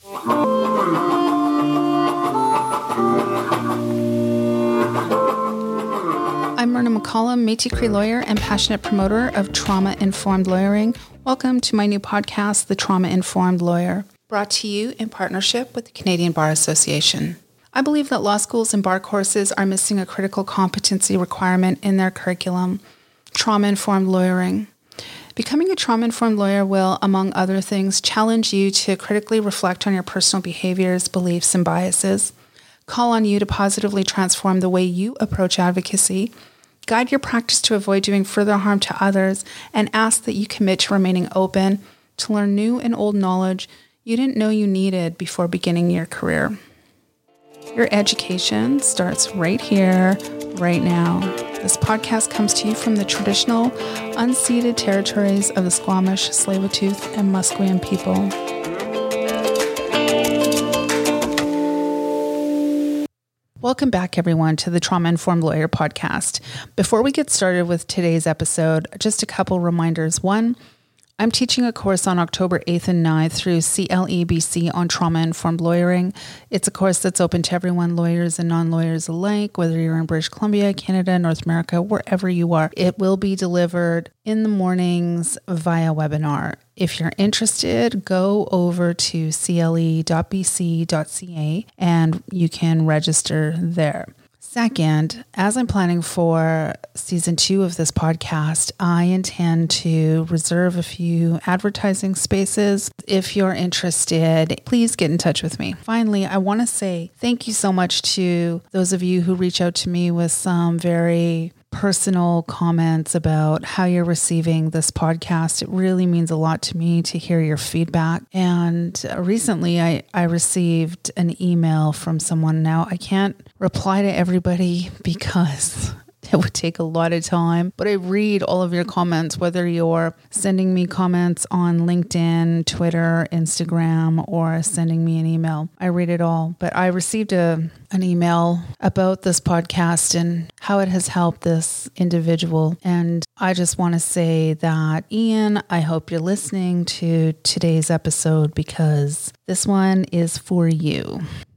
I'm Myrna McCollum, Métis Cree lawyer and passionate promoter of trauma-informed lawyering. Welcome to my new podcast, The Trauma-Informed Lawyer, brought to you in partnership with the Canadian Bar Association. I believe that law schools and bar courses are missing a critical competency requirement in their curriculum, trauma-informed lawyering. Becoming a trauma-informed lawyer will, among other things, challenge you to critically reflect on your personal behaviors, beliefs, and biases, call on you to positively transform the way you approach advocacy, guide your practice to avoid doing further harm to others, and ask that you commit to remaining open to learn new and old knowledge you didn't know you needed before beginning your career. Your education starts right here, right now. This podcast comes to you from the traditional, unceded territories of the Squamish, Tsleil-Waututh, and Musqueam people. Welcome back, everyone, to the Trauma-Informed Lawyer podcast. Before we get started with today's episode, just a couple reminders. One, I'm teaching a course on October 8th and 9th through CLEBC on trauma-informed lawyering. It's a course that's open to everyone, lawyers and non-lawyers alike, whether you're in British Columbia, Canada, North America, wherever you are. It will be delivered in the mornings via webinar. If you're interested, go over to cle.bc.ca and you can register there. Second, as I'm planning for season 2 of this podcast, I intend to reserve a few advertising spaces. If you're interested, please get in touch with me. Finally, I want to say thank you so much to those of you who reach out to me with some very personal comments about how you're receiving this podcast. It really means a lot to me to hear your feedback. And recently I received an email from someone. Now I can't reply to everybody because it would take a lot of time, but I read all of your comments, whether you're sending me comments on LinkedIn, Twitter, Instagram, or sending me an email. I read it all, but I received an email about this podcast and how it has helped this individual. And I just want to say that, Ian, I hope you're listening to today's episode because this one is for you.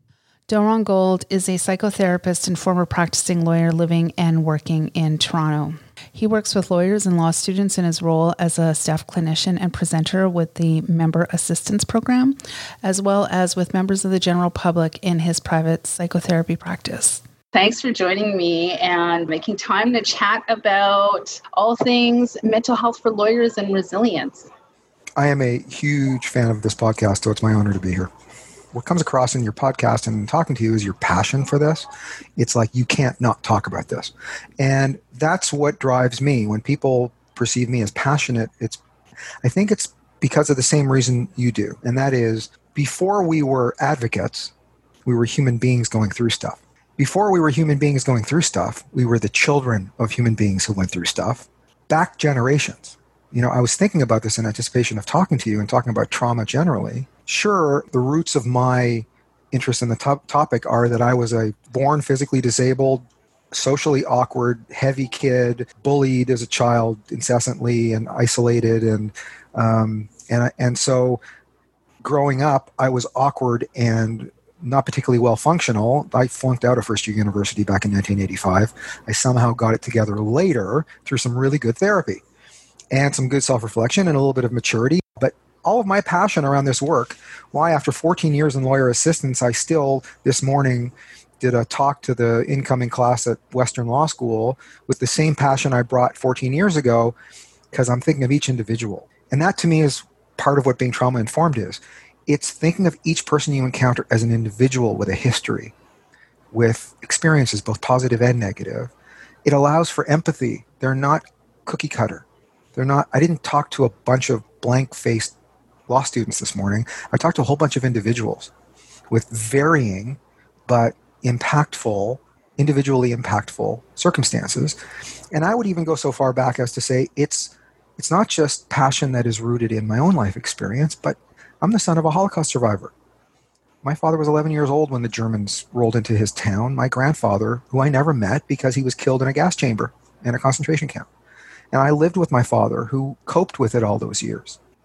Doron Gold is a psychotherapist and former practicing lawyer living and working in Toronto. He works with lawyers and law students in his role as a staff clinician and presenter with the Member Assistance Program, as well as with members of the general public in his private psychotherapy practice. Thanks for joining me and making time to chat about all things mental health for lawyers and resilience. I am a huge fan of this podcast, so it's my honor to be here. What comes across in your podcast and talking to you is your passion for this. It's like you can't not talk about this. And that's what drives me. When people perceive me as passionate, I think it's because of the same reason you do. And that is, before we were advocates, we were human beings going through stuff. Before we were human beings going through stuff, we were the children of human beings who went through stuff. Back generations. I was thinking about this in anticipation of talking to you and talking about trauma generally. Sure, the roots of my interest in the topic are that I was a born physically disabled, socially awkward, heavy kid, bullied as a child incessantly and isolated. And so growing up, I was awkward and not particularly well functional. I flunked out of first year university back in 1985. I somehow got it together later through some really good therapy and some good self-reflection and a little bit of maturity. But all of my passion around this work, why after 14 years in lawyer assistance, I still this morning did a talk to the incoming class at Western Law School with the same passion I brought 14 years ago, because I'm thinking of each individual. And that to me is part of what being trauma-informed is. It's thinking of each person you encounter as an individual with a history, with experiences, both positive and negative. It allows for empathy. They're not cookie cutter. I didn't talk to a bunch of blank-faced law students this morning. I talked to a whole bunch of individuals with varying but impactful, individually impactful circumstances. And I would even go so far back as to say it's not just passion that is rooted in my own life experience, but I'm the son of a Holocaust survivor. My father was 11 years old when the Germans rolled into his town. My grandfather, who I never met because he was killed in a gas chamber in a concentration camp. And I lived with my father, who coped with it all those years.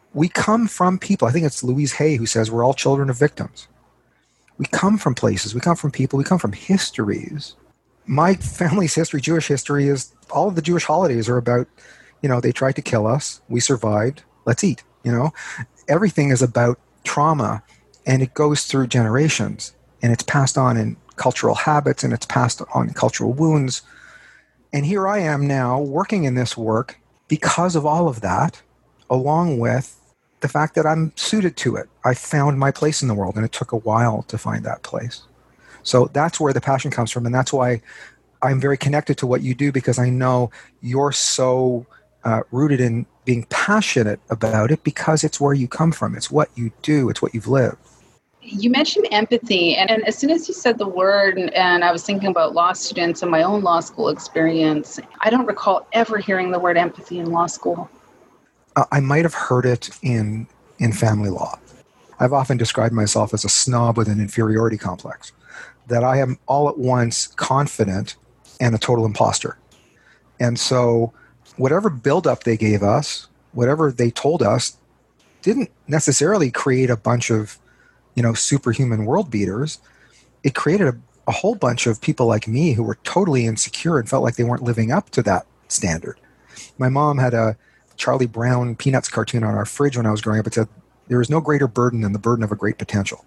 we come from people. I think it's Louise Hay who says we're all children of victims. We come from places, we come from people, we come from histories. My family's history, Jewish history, is all of the Jewish holidays are about, they tried to kill us, we survived, let's eat, Everything is about trauma, and it goes through generations, and it's passed on in cultural habits, and it's passed on in cultural wounds. And here I am now working in this work because of all of that, along with the fact that I'm suited to it. I found my place in the world, and it took a while to find that place. So that's where the passion comes from, and that's why I'm very connected to what you do, because I know you're so rooted in being passionate about it because it's where you come from. It's what you do. It's what you've lived. You mentioned empathy, and as soon as you said the word, and I was thinking about law students and my own law school experience, I don't recall ever hearing the word empathy in law school. I might have heard it in family law. I've often described myself as a snob with an inferiority complex, that I am all at once confident and a total imposter. And so whatever buildup they gave us, whatever they told us, didn't necessarily create a bunch of, superhuman world beaters. It created a whole bunch of people like me who were totally insecure and felt like they weren't living up to that standard. My mom had a Charlie Brown Peanuts cartoon on our fridge when I was growing up. It said, "There is no greater burden than the burden of a great potential."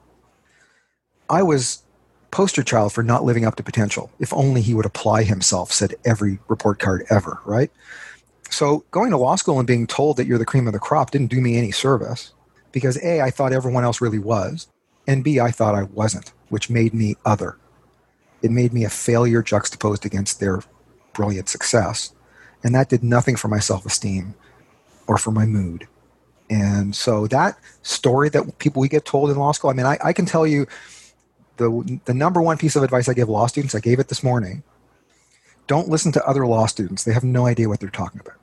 I was poster child for not living up to potential. If only he would apply himself, said every report card ever, right? So going to law school and being told that you're the cream of the crop didn't do me any service, because A, I thought everyone else really was, and B, I thought I wasn't, which made me other. It made me a failure juxtaposed against their brilliant success, and that did nothing for my self-esteem or for my mood. And so that story that we get told in law school, I can tell you the number one piece of advice I give law students, I gave it this morning: don't listen to other law students. They have no idea what they're talking about.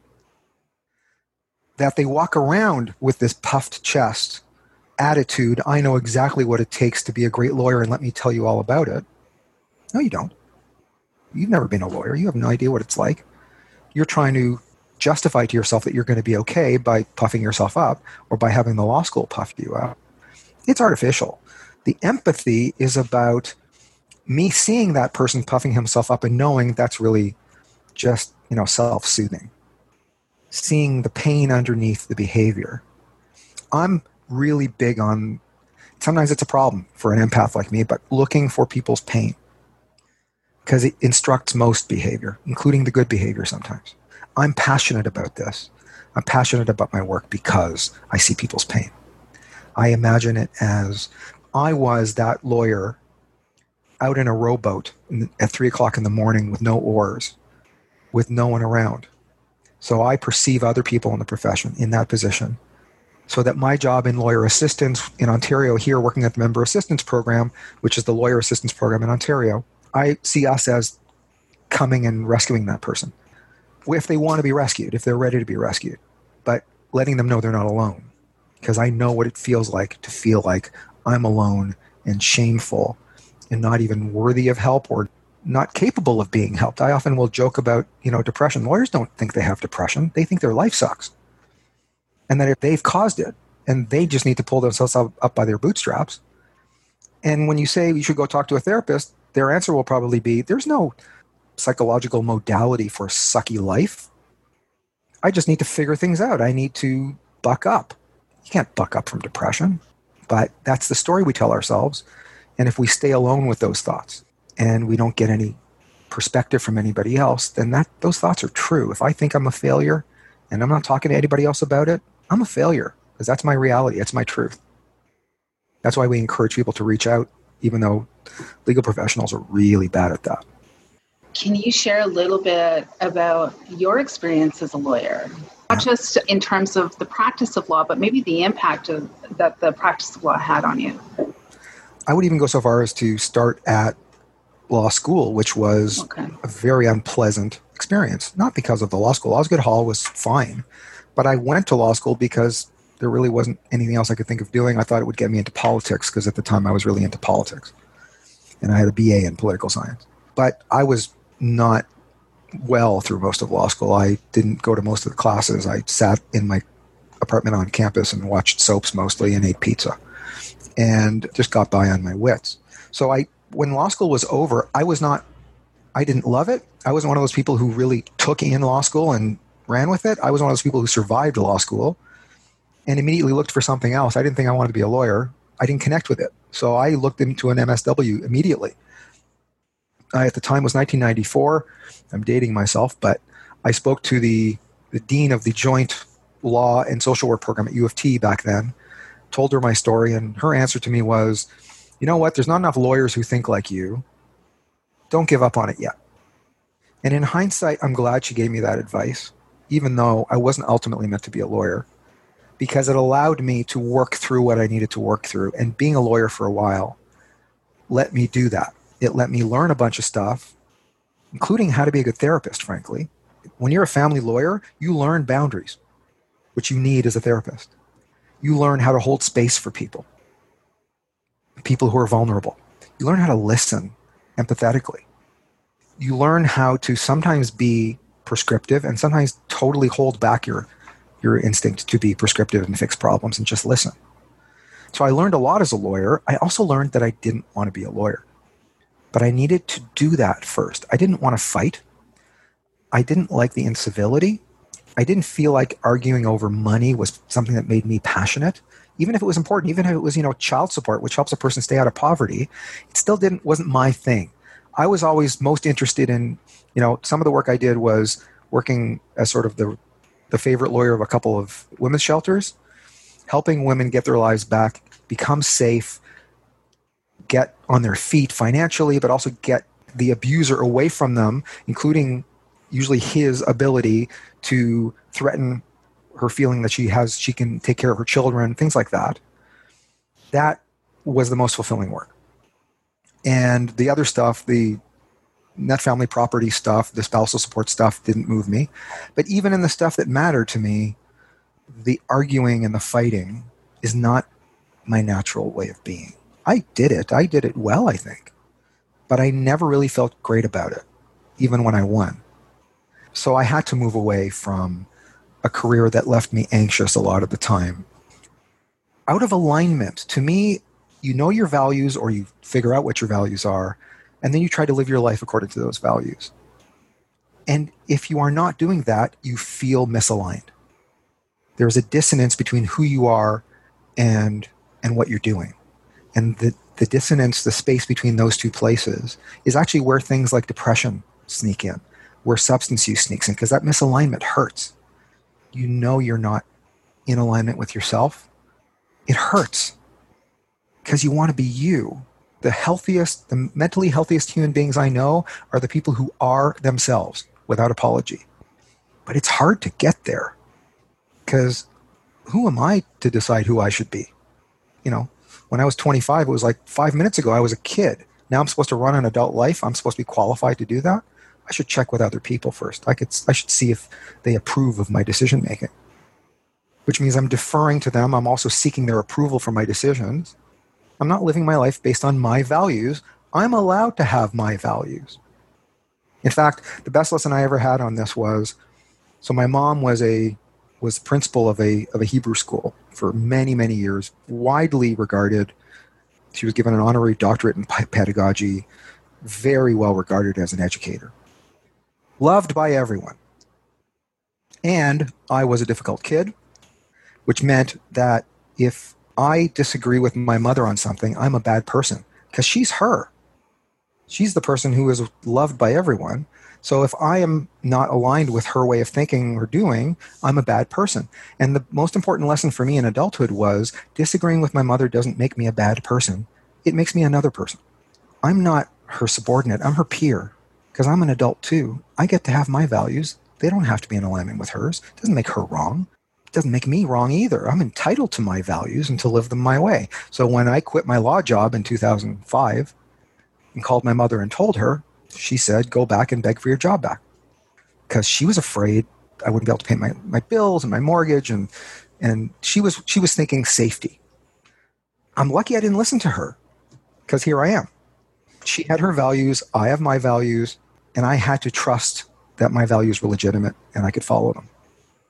That they walk around with this puffed chest attitude, I know exactly what it takes to be a great lawyer, and let me tell you all about it. No, you don't. You've never been a lawyer. You have no idea what it's like. You're trying to justify to yourself that you're going to be okay by puffing yourself up, or by having the law school puff you up. It's artificial. The empathy is about me seeing that person puffing himself up and knowing that's really just, self-soothing. Seeing the pain underneath the behavior. I'm really big on, sometimes it's a problem for an empath like me, but looking for people's pain, because it instructs most behavior, including the good behavior sometimes. I'm passionate about this. I'm passionate about my work because I see people's pain. I imagine it as I was that lawyer out in a rowboat at 3 o'clock in the morning with no oars, with no one around. So I perceive other people in the profession in that position, so that my job in lawyer assistance in Ontario here, working at the member assistance program, which is the lawyer assistance program in Ontario, I see us as coming and rescuing that person. If they want to be rescued, if they're ready to be rescued, but letting them know they're not alone, because I know what it feels like to feel like I'm alone and shameful and not even worthy of help or not capable of being helped. I often will joke about, depression. Lawyers don't think they have depression. They think their life sucks. And that if they've caused it, and they just need to pull themselves up by their bootstraps. And when you say you should go talk to a therapist, their answer will probably be, there's no psychological modality for sucky life. I just need to figure things out. I need to buck up. You can't buck up from depression. But that's the story we tell ourselves. And if we stay alone with those thoughts and we don't get any perspective from anybody else, then those thoughts are true. If I think I'm a failure and I'm not talking to anybody else about it, I'm a failure, because that's my reality. That's my truth. That's why we encourage people to reach out, even though legal professionals are really bad at that. Can you share a little bit about your experience as a lawyer? Not just in terms of the practice of law, but maybe the impact that the practice of law had on you. I would even go so far as to start at law school, which was a very unpleasant experience. Not because of the law school. Osgoode Hall was fine. But I went to law school because there really wasn't anything else I could think of doing. I thought it would get me into politics, because at the time I was really into politics. And I had a BA in political science. But I was not well through most of law school. I didn't go to most of the classes. I sat in my apartment on campus and watched soaps mostly and ate pizza and just got by on my wits. So when law school was over, I didn't love it. I wasn't one of those people who really took in law school and ran with it. I was one of those people who survived law school and immediately looked for something else. I didn't think I wanted to be a lawyer. I didn't connect with it. So I looked into an MSW immediately. At the time was 1994. I'm dating myself, but I spoke to the dean of the joint law and social work program at U of T back then, told her my story, and her answer to me was, you know what, there's not enough lawyers who think like you. Don't give up on it yet. And in hindsight, I'm glad she gave me that advice, even though I wasn't ultimately meant to be a lawyer, because it allowed me to work through what I needed to work through. And being a lawyer for a while let me do that. It let me learn a bunch of stuff, including how to be a good therapist, frankly. When you're a family lawyer, you learn boundaries, which you need as a therapist. You learn how to hold space for people who are vulnerable. You learn how to listen empathetically. You learn how to sometimes be prescriptive and sometimes totally hold back your instinct to be prescriptive and fix problems and just listen. So I learned a lot as a lawyer. I also learned that I didn't want to be a lawyer. But I needed to do that first. I didn't want to fight. I didn't like the incivility. I didn't feel like arguing over money was something that made me passionate. Even if it was important, even if it was, child support, which helps a person stay out of poverty, it still wasn't my thing. I was always most interested in, some of the work I did was working as sort of the favorite lawyer of a couple of women's shelters, helping women get their lives back, become safe, get on their feet financially, but also get the abuser away from them, including usually his ability to threaten her feeling that she can take care of her children, things like that. That was the most fulfilling work. And the other stuff, the net family property stuff, the spousal support stuff didn't move me. But even in the stuff that mattered to me, the arguing and the fighting is not my natural way of being. I did it well, I think. But I never really felt great about it, even when I won. So I had to move away from a career that left me anxious a lot of the time. Out of alignment, to me, you know your values, or you figure out what your values are, and then you try to live your life according to those values. And if you are not doing that, you feel misaligned. There's a dissonance between who you are and what you're doing. And the dissonance, the space between those two places, is actually where things like depression sneak in, where substance use sneaks in, because that misalignment hurts. You know you're not in alignment with yourself. It hurts because you want to be you. The mentally healthiest human beings I know are the people who are themselves without apology. But it's hard to get there because who am I to decide who I should be? When I was 25, it was like 5 minutes ago, I was a kid. Now I'm supposed to run an adult life. I'm supposed to be qualified to do that. I should check with other people first. I should see if they approve of my decision making, which means I'm deferring to them. I'm also seeking their approval for my decisions. I'm not living my life based on my values. I'm allowed to have my values. In fact, the best lesson I ever had on this was, so my mom was principal of a Hebrew school for many, many years, widely regarded. She was given an honorary doctorate in pedagogy, very well regarded as an educator. Loved by everyone. And I was a difficult kid, which meant that if I disagree with my mother on something, I'm a bad person because she's her. She's the person who is loved by everyone. So if I am not aligned with her way of thinking or doing, I'm a bad person. And the most important lesson for me in adulthood was disagreeing with my mother doesn't make me a bad person. It makes me another person. I'm not her subordinate. I'm her peer because I'm an adult too. I get to have my values. They don't have to be in alignment with hers. It doesn't make her wrong. It doesn't make me wrong either. I'm entitled to my values and to live them my way. So when I quit my law job in 2005 and called my mother and told her, she said, go back and beg for your job back. Because she was afraid I wouldn't be able to pay my bills and my mortgage. And she was thinking safety. I'm lucky I didn't listen to her because here I am. She had her values. I have my values. And I had to trust that my values were legitimate and I could follow them.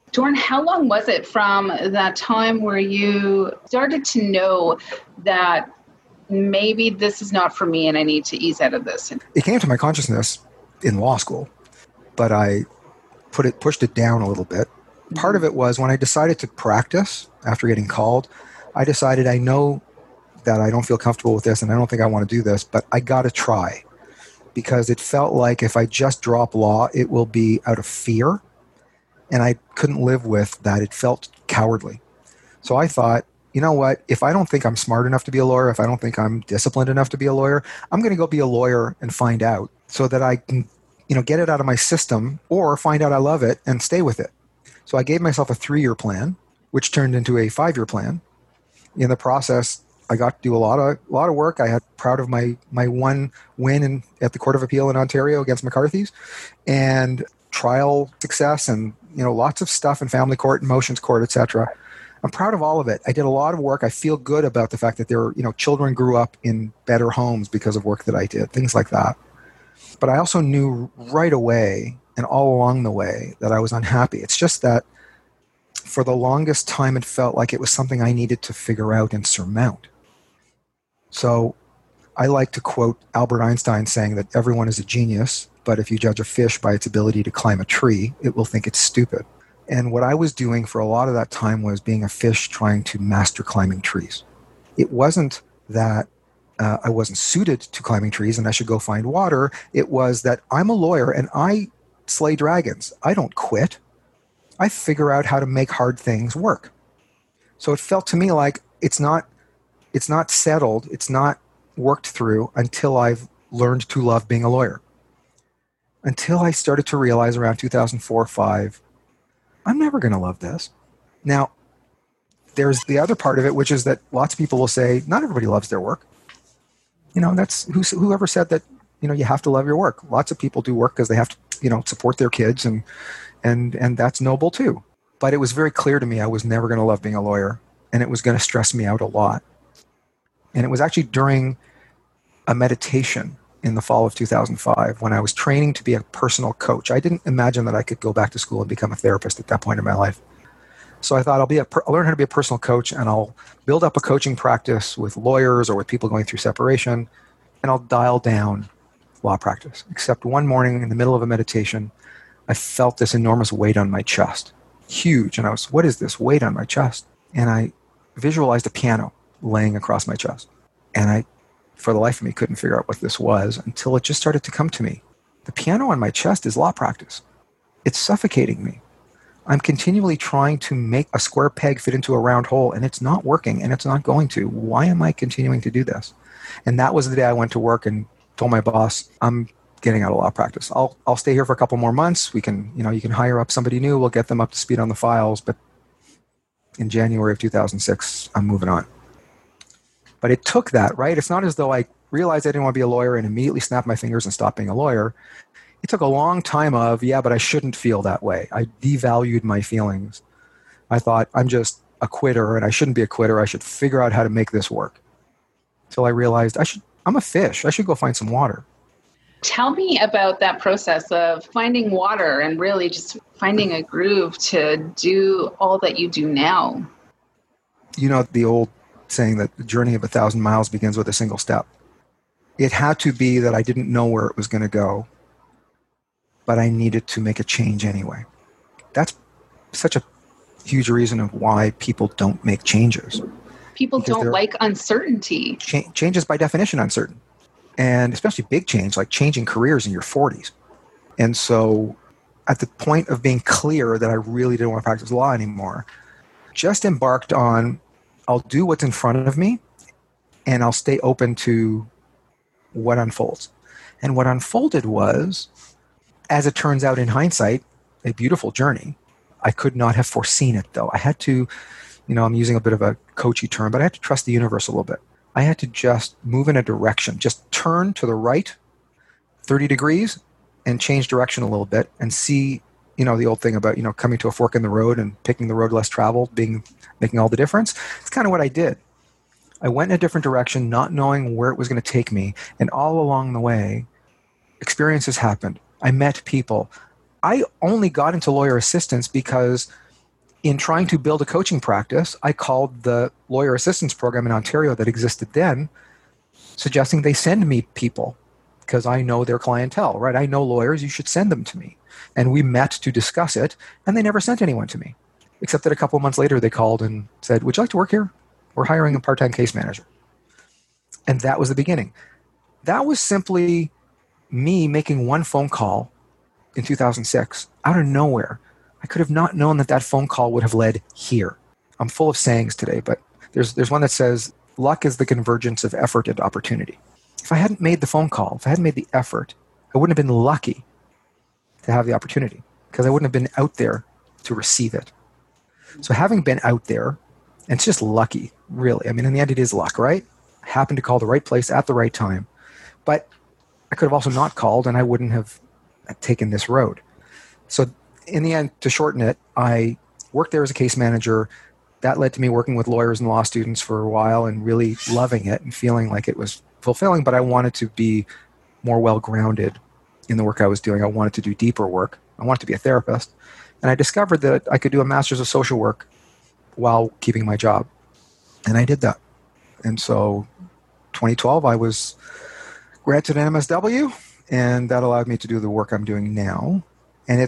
Dorn, how long was it from that time where you started to know that maybe this is not for me and I need to ease out of this? It came to my consciousness in law school, but I pushed it down a little bit. Part of it was when I decided to practice after getting called, I decided I know that I don't feel comfortable with this and I don't think I want to do this, but I got to try, because it felt like if I just drop law, it will be out of fear. And I couldn't live with that. It felt cowardly. So I thought, you know what? If I don't think I'm smart enough to be a lawyer, if I don't think I'm disciplined enough to be a lawyer, I'm going to go be a lawyer and find out so that I can, get it out of my system, or find out I love it and stay with it. So I gave myself a 3-year plan, which turned into a 5-year plan. In the process, I got to do a lot of work. I had proud of my one win at the Court of Appeal in Ontario against McCarthy's, and trial success, and lots of stuff in family court and motions court, etc. I'm proud of all of it. I did a lot of work. I feel good about the fact that there, children grew up in better homes because of work that I did, things like that. But I also knew right away and all along the way that I was unhappy. It's just that for the longest time, it felt like it was something I needed to figure out and surmount. So I like to quote Albert Einstein saying that everyone is a genius, but if you judge a fish by its ability to climb a tree, it will think it's stupid. And what I was doing for a lot of that time was being a fish trying to master climbing trees. It wasn't that I wasn't suited to climbing trees and I should go find water. It was that I'm a lawyer and I slay dragons. I don't quit. I figure out how to make hard things work. So it felt to me like it's not settled, it's not worked through until I've learned to love being a lawyer. Until I started to realize around 2004-05, I'm never going to love this. Now, there's the other part of it, which is that lots of people will say, not everybody loves their work. That's whoever said that, you have to love your work. Lots of people do work because they have to, support their kids, and that's noble too. But it was very clear to me I was never going to love being a lawyer, and it was going to stress me out a lot. And it was actually during a meditation in the fall of 2005 when I was training to be a personal coach. I didn't imagine that I could go back to school and become a therapist at that point in my life. So I thought I'll learn how to be a personal coach, and I'll build up a coaching practice with lawyers or with people going through separation, and I'll dial down law practice. Except one morning in the middle of a meditation, I felt this enormous weight on my chest. Huge. And what is this weight on my chest? And I visualized a piano laying across my chest. And I, for the life of me, couldn't figure out what this was until it just started to come to me. The piano on my chest is law practice. It's suffocating me. I'm continually trying to make a square peg fit into a round hole, and it's not working, and it's not going to. Why am I continuing to do this? And that was the day I went to work and told my boss, I'm getting out of law practice. I'll stay here for a couple more months. We can, you can hire up somebody new. We'll get them up to speed on the files. But in January of 2006, I'm moving on. But it took that, right? It's not as though I realized I didn't want to be a lawyer and immediately snapped my fingers and stopped being a lawyer. It took a long time of, but I shouldn't feel that way. I devalued my feelings. I thought, I'm just a quitter and I shouldn't be a quitter. I should figure out how to make this work. Until I realized I'm a fish. I should go find some water. Tell me about that process of finding water and really just finding a groove to do all that you do now. The old saying that the journey of 1,000 miles begins with a single step. It had to be that I didn't know where it was going to go, but I needed to make a change anyway. That's such a huge reason of why people don't make changes. People don't like uncertainty. Change is by definition uncertain. And especially big change, like changing careers in your 40s. And so at the point of being clear that I really didn't want to practice law anymore, just embarked on, I'll do what's in front of me and I'll stay open to what unfolds. And what unfolded was, as it turns out in hindsight, a beautiful journey. I could not have foreseen it though. I had to, I'm using a bit of a coachy term, but I had to trust the universe a little bit. I had to just move in a direction, just turn to the right 30 degrees and change direction a little bit and see, the old thing about, coming to a fork in the road and picking the road less traveled, making all the difference. It's kind of what I did. I went in a different direction, not knowing where it was going to take me. And all along the way, experiences happened. I met people. I only got into lawyer assistance because In trying to build a coaching practice, I called the lawyer assistance program in Ontario that existed then, suggesting they send me people because I know their clientele, right? I know lawyers, you should send them to me. And we met to discuss it, and they never sent anyone to me, except that a couple of months later they called and said, would you like to work here? We're hiring a part-time case manager. And that was the beginning. That was simply me making one phone call in 2006 out of nowhere. I could have not known that that phone call would have led here. I'm full of sayings today, but there's one that says, luck is the convergence of effort and opportunity. If I hadn't made the phone call, if I hadn't made the effort, I wouldn't have been lucky to have the opportunity because I wouldn't have been out there to receive it. So having been out there, and it's just lucky, really. I mean, in the end, it is luck, right? I happened to call the right place at the right time. But I could have also not called, and I wouldn't have taken this road. So in the end, to shorten it, I worked there as a case manager. That led to me working with lawyers and law students for a while and really loving it and feeling like it was fulfilling, but I wanted to be more well-grounded in the work I was doing. I wanted to do deeper work. I wanted to be a therapist. And I discovered that I could do a master's of social work while keeping my job. And I did that. And so 2012, I was granted an MSW, and that allowed me to do the work I'm doing now. And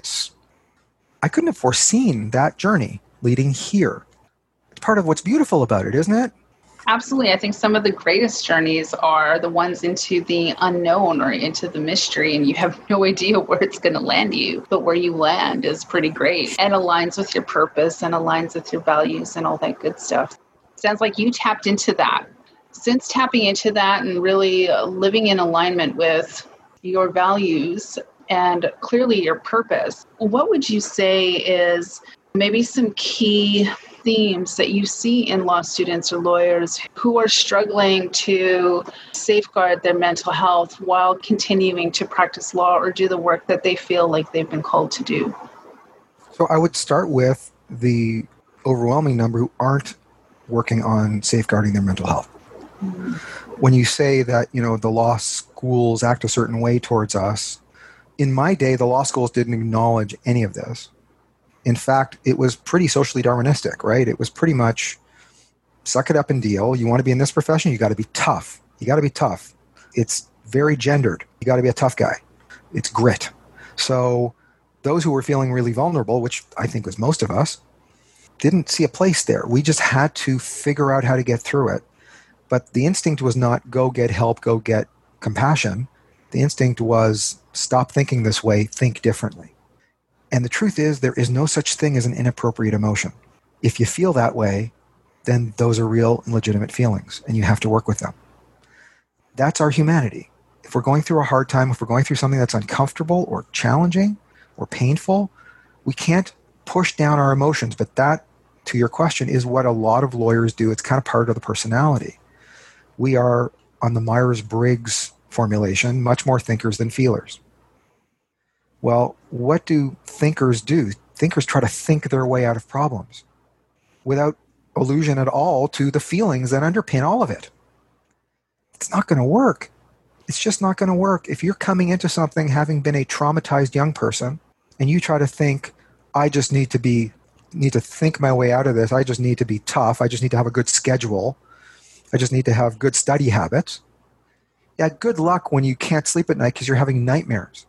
I couldn't have foreseen that journey leading here. It's part of what's beautiful about it, isn't it? Absolutely. I think some of the greatest journeys are the ones into the unknown or into the mystery, and you have no idea where it's going to land you. But where you land is pretty great and aligns with your purpose and aligns with your values and all that good stuff. Sounds like you tapped into that. Since tapping into that and really living in alignment with your values and clearly your purpose, what would you say is maybe some key themes that you see in law students or lawyers who are struggling to safeguard their mental health while continuing to practice law or do the work that they feel like they've been called to do? So I would start with the overwhelming number who aren't working on safeguarding their mental health. Mm-hmm. When you say that, the law schools act a certain way towards us, in my day, the law schools didn't acknowledge any of this. In fact, it was pretty socially Darwinistic, right? It was pretty much suck it up and deal. You want to be in this profession, you got to be tough. You got to be tough. It's very gendered. You got to be a tough guy. It's grit. So those who were feeling really vulnerable, which I think was most of us, didn't see a place there. We just had to figure out how to get through it. But the instinct was not go get help, go get compassion. The instinct was stop thinking this way, think differently. And the truth is, there is no such thing as an inappropriate emotion. If you feel that way, then those are real and legitimate feelings, and you have to work with them. That's our humanity. If we're going through a hard time, if we're going through something that's uncomfortable or challenging or painful, we can't push down our emotions. But that, to your question, is what a lot of lawyers do. It's kind of part of the personality. We are, on the Myers-Briggs formulation, much more thinkers than feelers. Well, what do thinkers do? Thinkers try to think their way out of problems without allusion at all to the feelings that underpin all of it. It's not going to work. It's just not going to work. If you're coming into something having been a traumatized young person and you try to think, I just need to think my way out of this. I just need to be tough. I just need to have a good schedule. I just need to have good study habits. Yeah, good luck when you can't sleep at night because you're having nightmares.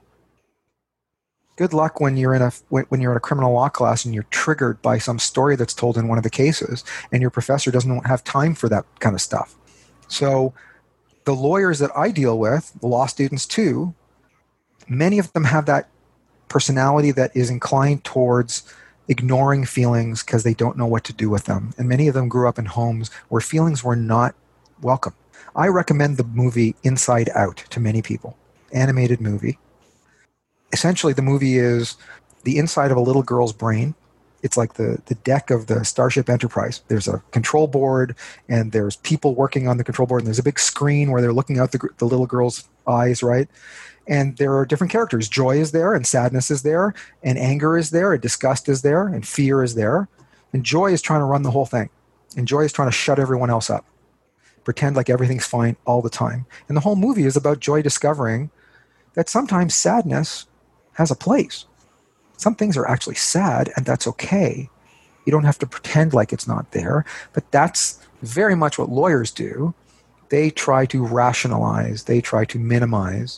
Good luck when you're in a criminal law class and you're triggered by some story that's told in one of the cases and your professor doesn't have time for that kind of stuff. So the lawyers that I deal with, the law students too, many of them have that personality that is inclined towards ignoring feelings because they don't know what to do with them. And many of them grew up in homes where feelings were not welcome. I recommend the movie Inside Out to many people. Animated movie. Essentially, the movie is the inside of a little girl's brain. It's like the deck of the Starship Enterprise. There's a control board, and there's people working on the control board, and there's a big screen where they're looking out the little girl's eyes, right? And there are different characters. Joy is there, and sadness is there, and anger is there, and disgust is there, and fear is there. And Joy is trying to run the whole thing. And Joy is trying to shut everyone else up. Pretend like everything's fine all the time. And the whole movie is about Joy discovering that sometimes sadness has a place. Some things are actually sad, and that's okay. You don't have to pretend like it's not there. But that's very much what lawyers do. They try to rationalize, they try to minimize,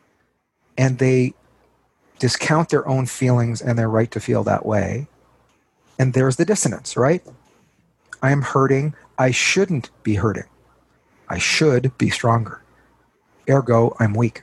and they discount their own feelings and their right to feel that way. And there's the dissonance, right? I am hurting. I shouldn't be hurting. I should be stronger. Ergo, I'm weak.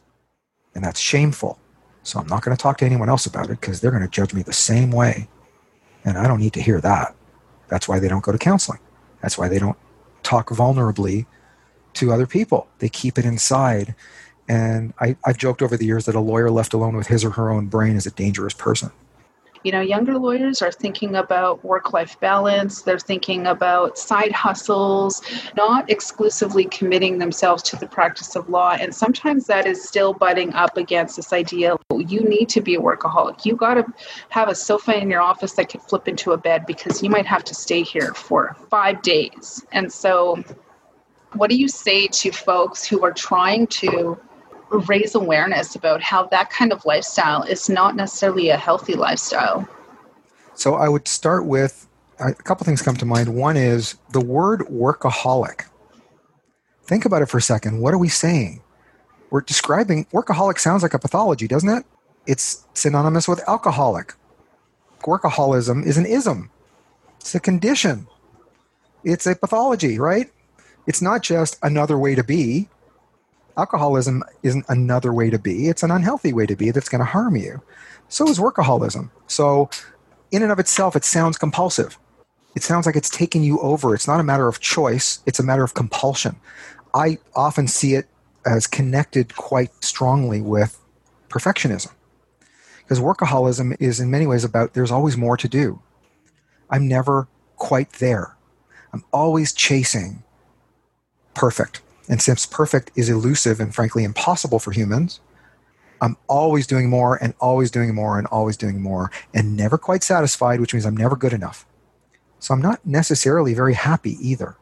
And that's shameful. So I'm not going to talk to anyone else about it because they're going to judge me the same way. And I don't need to hear that. That's why they don't go to counseling. That's why they don't talk vulnerably to other people. They keep it inside. And I've joked over the years that a lawyer left alone with his or her own brain is a dangerous person. You know, younger lawyers are thinking about work-life balance. They're thinking about side hustles, not exclusively committing themselves to the practice of law. And sometimes that is still butting up against this idea, you need to be a workaholic. You got to have a sofa in your office that could flip into a bed because you might have to stay here for 5 days. And so what do you say to folks who are trying to raise awareness about how that kind of lifestyle is not necessarily a healthy lifestyle? So I would start with a couple things come to mind. One is the word workaholic. Think about it for a second. What are we saying? We're describing, workaholic sounds like a pathology, doesn't it? It's synonymous with alcoholic. Workaholism is an ism. It's a condition. It's a pathology, right? It's not just another way to be. Alcoholism isn't another way to be. It's an unhealthy way to be that's going to harm you. So is workaholism. So in and of itself, it sounds compulsive. It sounds like it's taking you over. It's not a matter of choice. It's a matter of compulsion. I often see it as connected quite strongly with perfectionism. Because workaholism is in many ways about there's always more to do. I'm never quite there. I'm always chasing perfect. And since perfect is elusive and frankly impossible for humans, I'm always doing more and always doing more and always doing more and never quite satisfied, which means I'm never good enough. So I'm not necessarily very happy either.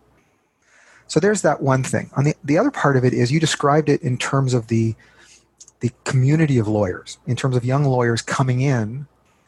So there's that one thing. On the other part of it is you described it in terms of the community of lawyers, in terms of young lawyers coming in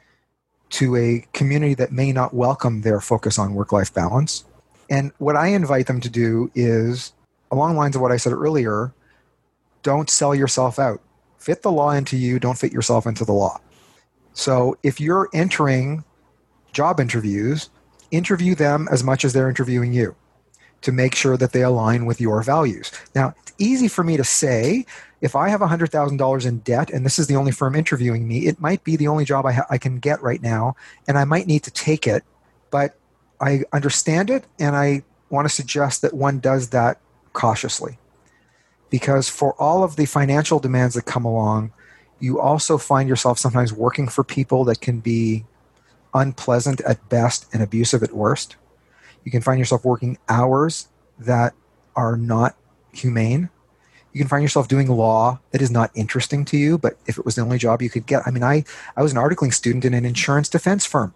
to a community that may not welcome their focus on work-life balance. And what I invite them to do is, along the lines of what I said earlier, don't sell yourself out. Fit the law into you, don't fit yourself into the law. So if you're entering job interviews, interview them as much as they're interviewing you to make sure that they align with your values. Now, it's easy for me to say, if I have $100,000 in debt and this is the only firm interviewing me, it might be the only job I can get right now, and I might need to take it, but I understand it, and I want to suggest that one does that cautiously. Because for all of the financial demands that come along, you also find yourself sometimes working for people that can be unpleasant at best and abusive at worst. You can find yourself working hours that are not humane. You can find yourself doing law that is not interesting to you, but if it was the only job you could get. I mean, I was an articling student in an insurance defense firm.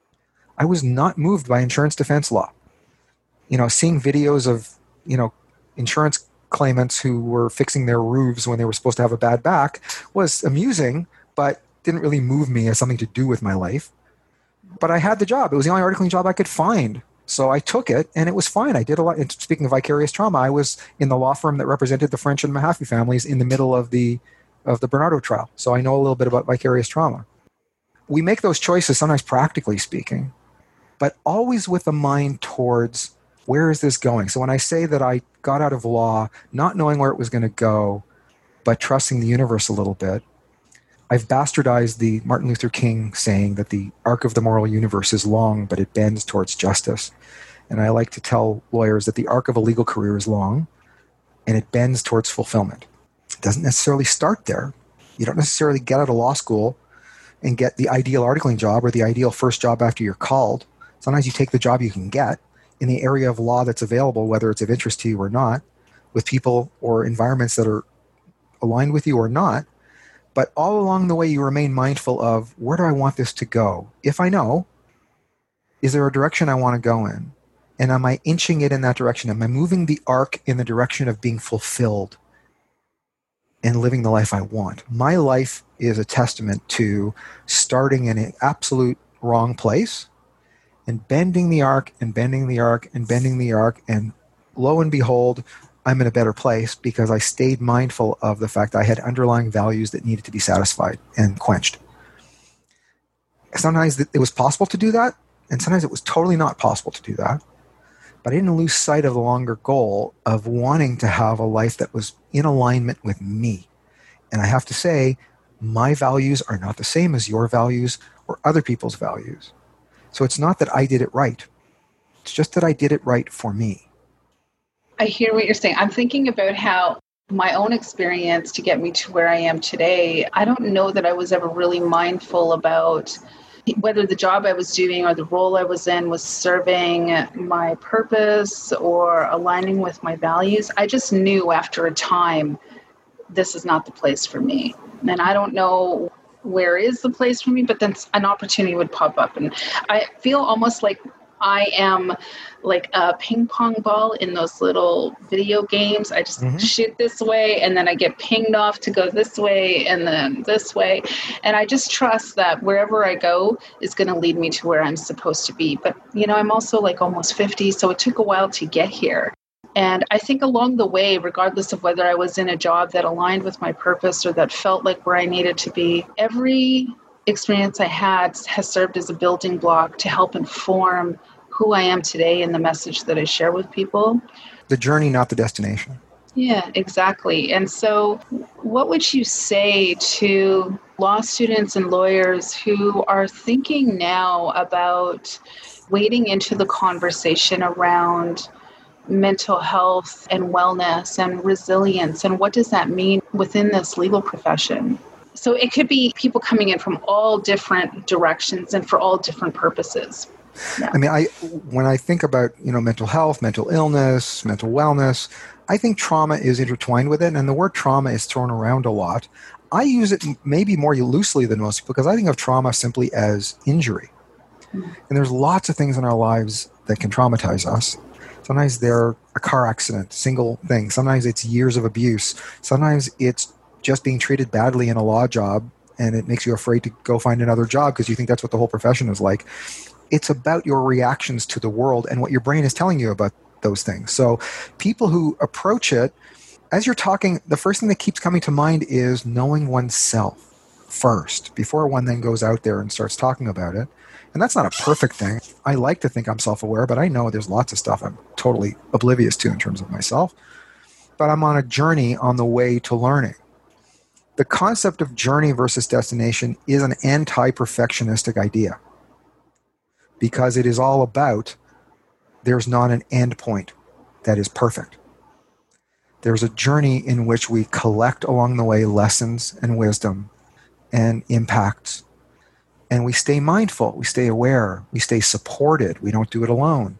I was not moved by insurance defense law. You know, seeing videos of, insurance claimants who were fixing their roofs when they were supposed to have a bad back was amusing, but didn't really move me as something to do with my life. But I had the job. It was the only articling job I could find. So I took it, and it was fine. I did a lot. And speaking of vicarious trauma, I was in the law firm that represented the French and Mahaffey families in the middle of the Bernardo trial. So I know a little bit about vicarious trauma. We make those choices, sometimes practically speaking, but always with a mind towards where is this going? So when I say that I got out of law, not knowing where it was going to go, but trusting the universe a little bit, I've bastardized the Martin Luther King saying that the arc of the moral universe is long, but it bends towards justice. And I like to tell lawyers that the arc of a legal career is long, and it bends towards fulfillment. It doesn't necessarily start there. You don't necessarily get out of law school and get the ideal articling job or the ideal first job after you're called. Sometimes you take the job you can get in the area of law that's available, whether it's of interest to you or not, with people or environments that are aligned with you or not. But all along the way, you remain mindful of, where do I want this to go? If I know, is there a direction I want to go in? And am I inching it in that direction? Am I moving the arc in the direction of being fulfilled and living the life I want? My life is a testament to starting in an absolute wrong place and bending the arc and bending the arc and bending the arc. And lo and behold, I'm in a better place because I stayed mindful of the fact I had underlying values that needed to be satisfied and quenched. Sometimes it was possible to do that, and sometimes it was totally not possible to do that. But I didn't lose sight of the longer goal of wanting to have a life that was in alignment with me. And I have to say, my values are not the same as your values or other people's values. So it's not that I did it right. It's just that I did it right for me. I hear what you're saying. I'm thinking about how my own experience to get me to where I am today, I don't know that I was ever really mindful about whether the job I was doing or the role I was in was serving my purpose or aligning with my values. I just knew after a time, this is not the place for me. And I don't know where is the place for me, but then an opportunity would pop up. And I feel almost like I am like a ping pong ball in those little video games. I just shoot this way and then I get pinged off to go this way and then this way. And I just trust that wherever I go is going to lead me to where I'm supposed to be. But, you know, I'm also like almost 50, so it took a while to get here. And I think along the way, regardless of whether I was in a job that aligned with my purpose or that felt like where I needed to be, every experience I had has served as a building block to help inform who I am today and the message that I share with people. The journey, not the destination. Yeah, exactly. And so what would you say to law students and lawyers who are thinking now about wading into the conversation around mental health and wellness and resilience, and what does that mean within this legal profession? So it could be people coming in from all different directions and for all different purposes. Yeah. I mean, when I think about, mental health, mental illness, mental wellness, I think trauma is intertwined with it, and the word trauma is thrown around a lot. I use it maybe more loosely than most people because I think of trauma simply as injury. And there's lots of things in our lives that can traumatize us. Sometimes they're a car accident, single thing. Sometimes it's years of abuse. Sometimes it's just being treated badly in a law job, and it makes you afraid to go find another job because you think that's what the whole profession is like. It's about your reactions to the world and what your brain is telling you about those things. So people who approach it, as you're talking, the first thing that keeps coming to mind is knowing oneself first, before one then goes out there and starts talking about it. And that's not a perfect thing. I like to think I'm self-aware, but I know there's lots of stuff I'm totally oblivious to in terms of myself. But I'm on a journey on the way to learning. The concept of journey versus destination is an anti-perfectionistic idea because it is all about there's not an end point that is perfect. There's a journey in which we collect along the way lessons and wisdom and impacts. And we stay mindful, we stay aware, we stay supported. We don't do it alone.